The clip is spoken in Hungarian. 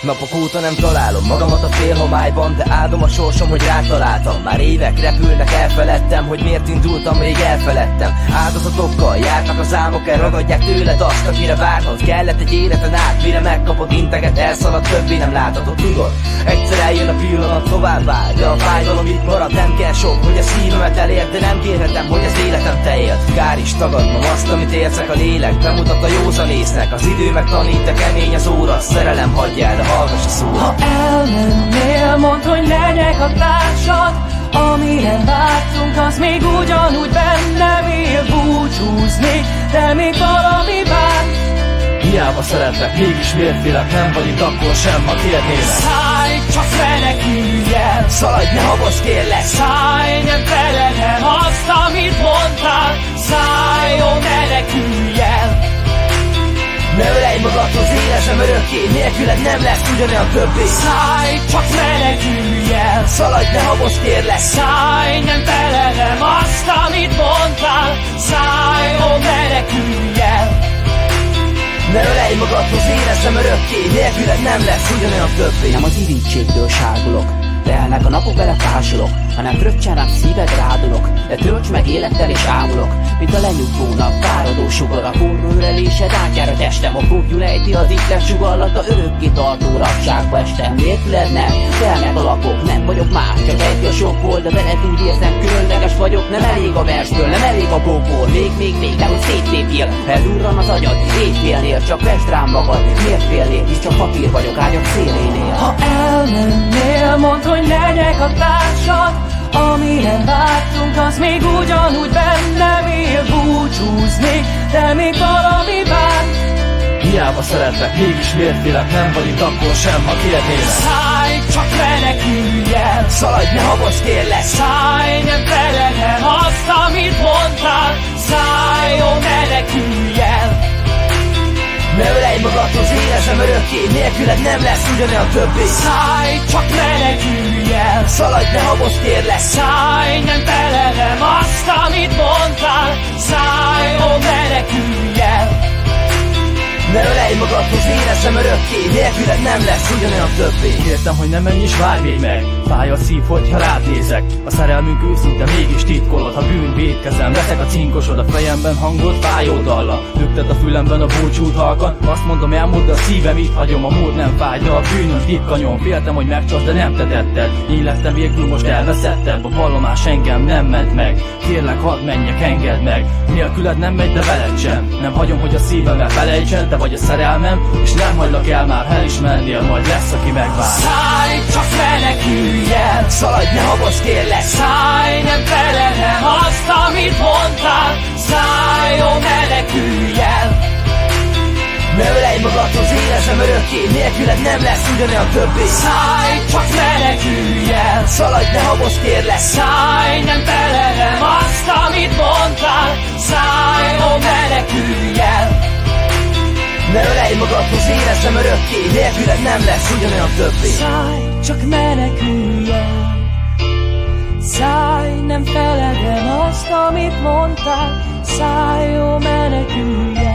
Napok óta nem találom magamat a félhomályban, de áldom a sorsom, hogy rátaláltam. Már évek repülnek, elfeledtem, hogy miért indultam, rég elfeledtem. Áldozatokkal járnak az álmok, elragadják tőled azt, akire várnod kellett egy életen át. Mire megkapod integet, elszalad, többé nem láthatod, tudod. Egyszer eljön a pillanat, továbbá, de a fájdalom itt marad. Nem kell sok, hogy a szívemet elért, de nem kérhetem, hogy az életem te élt. Kár is tagadnom azt, amit érzek, a lélek bemutat a józanésznek. Az idő megtanít, de kemény az óra, szerelem hagyjál, de hallgass a szóra. Ha elmennél, mondd, hogy legyek a társad. Amilyen vártunk, az még ugyanúgy bennem él. Búcsúzni, de még valami vár. Hiába szeretlek, mégis miért félek? Nem vagy itt akkor sem, ha kérnélek. Szállj, csak menekülj el. Szaladj, ne habozz, kérlek. Szállj, nem feledem azt, amit mondtál. Szállj, ó, menekülj el. Ne ölej magadhoz, élesem örökké, nélküled nem lesz ugyanolyan többé. Szállj, csak menekülj el. Szaladj, ne habozz, kérlek. Szállj, nem feledem azt, amit mondtál. Szállj, ó, menekülj el. Ne ölej magadhoz, élesem örökké, nélküled nem lesz ugyanolyan többé. Nem az irítségtől sárgulok, telnek a napok, belefásolok, hanem fröccsen szíved rádolok, de tölts meg élettel és ámulok, mint a lenyugvó nap, fáradó sugar, a forró ölelésed átjár a testem, a foglyul ejti az ihlet sugallata, örökké tartó rabságba estem. Nélküled nem, telnek a lapok, nem vagyok más, csak egy a sokból, de veled úgy érzem, különleges vagyok, nem elég a versből, nem elég a gomból, még, de hogy szétlépjél, eldurran az agyad, éjfélnél, csak vesd rám magad, miért félnél, hisz csak papír vagyok ágyak szélénél. Ha elmennél, mondd, hogy legyek a társad. Amilyen vártunk, az még ugyanúgy bennem él. Búcsúzni, de még valami vár. Hiába szeretlek, mégis miért félek? Nem vagy itt akkor sem, ha kérnélek. Szállj, csak menekülj el. Szaladj, ne habozz, kérlek. Szállj, nem feledem azt, amit mondtál. Szállj, ó, menekülj el. Ne ölej magadhoz, élesem örökké, nélküled nem lesz ugyanolyan többé. Szállj, csak menekülj el. Szaladj, ne habozz, kérlek. Szállj, nem feledem azt, amit mondtál. Szállj, ó, menekülj el. Ne ölej magadhoz, élesem örökké, nélküled nem lesz ugyanolyan többé. Kértem, hogy ne menj és várj még meg, fáj a szív, hogyha rád nézek. A szerelmünk őszinte, mégis titkolod. Ha bűn vétkezem, leszek a cinkosod. A fejemben hangod, fájó dalla, lüktet a fülemben a búcsút halkan. Azt mondom, elmond, de a szívem itt hagyom. A múlt nem fáj, de a bűnöm titkanyom. Féltem, hogy megcsalsz, de nem te tetted. Én lettem végül, most elveszetted. A vallomás engem nem ment meg. Kérlek, hadd menjek, engedd meg. Nélküled nem megy, de veled sem. Nem hagyom, hogy a szívemmel felejtsen. Te vagy a szerelmem, és nem hagylak el már, ha el is mennél, majd lesz, aki megvár. Szállj, csak menekülj el. Szaladj, ne habozz, kérlek. Szállj, nem feledem azt, amit mondtál. Szállj, ó, menekülj el. Ne ölej magadhoz, élesem örökké, nélküled nem lesz ugyanolyan többé. Szállj, csak menekülj el. Szaladj, ne habozz, kérlek. Szállj, nem feledem azt, amit mondtál. Szállj, ó, menekülj el. Ne ölej magadhoz, élesem örökké, nélküled nem lesz ugyanolyan többé. Szállj, csak menekülj el. Szállj, nem feledem azt, amit mondtál. Szállj, ó, menekülj el.